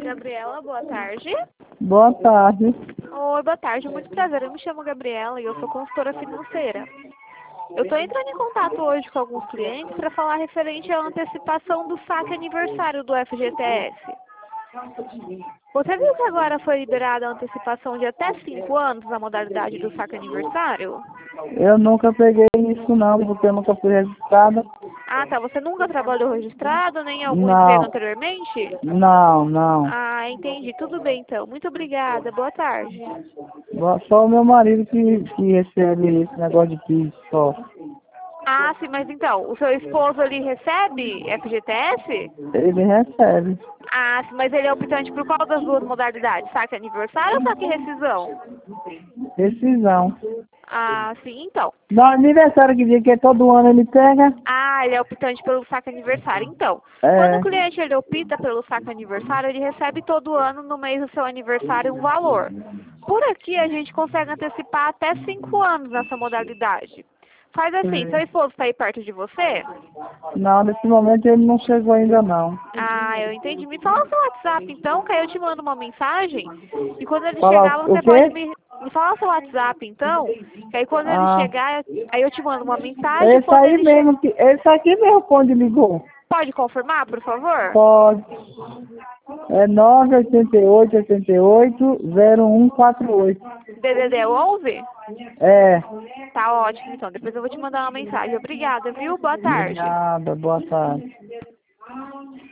Gabriela, boa tarde. Boa tarde. Oi, boa tarde, muito prazer. Eu me chamo Gabriela e eu sou consultora financeira. Eu estou entrando em contato hoje com alguns clientes para falar referente à antecipação do saque aniversário do FGTS. Você viu que agora foi liberada a antecipação de até 5 anos na modalidade do saque aniversário? Eu nunca peguei isso não, porque eu nunca fui registrada. Ah, tá. Você nunca trabalhou registrado, nem em algum emprego Não, anteriormente? não. Ah, entendi. Tudo bem, então. Muito obrigada. Boa tarde. Só o meu marido que recebe esse negócio de PIS só. Ah, sim, mas então, o seu esposo ali recebe FGTS? Ele recebe. Ah, sim, mas ele é optante por qual das duas modalidades? Saque aniversário ou saque rescisão? Rescisão. Ah, sim, então. No aniversário que dia que é todo ano ele pega. Ah, ele é optante pelo saque aniversário. Então, quando o É. cliente ele opta pelo saque aniversário, ele recebe todo ano, no mês do seu aniversário, um valor. Por aqui, a gente consegue antecipar até 5 anos nessa modalidade. Faz assim, seu esposo está aí perto de você? Não, nesse momento ele não chegou ainda não. Ah, eu entendi. Me fala seu WhatsApp, então, que aí eu te mando uma mensagem. E quando ele Fala chegar, o você pode quê? me falar seu WhatsApp, então. Que aí quando ele Ah, chegar, aí eu te mando uma mensagem. esse Quando aí ele chegar, mesmo, esse aqui mesmo quando ligou. pode confirmar, por favor? Pode. É 988-88-0148. DDD 11? É. Tá ótimo, então. Depois eu vou te mandar uma mensagem. Obrigada, viu? Boa tarde. Obrigada, boa tarde.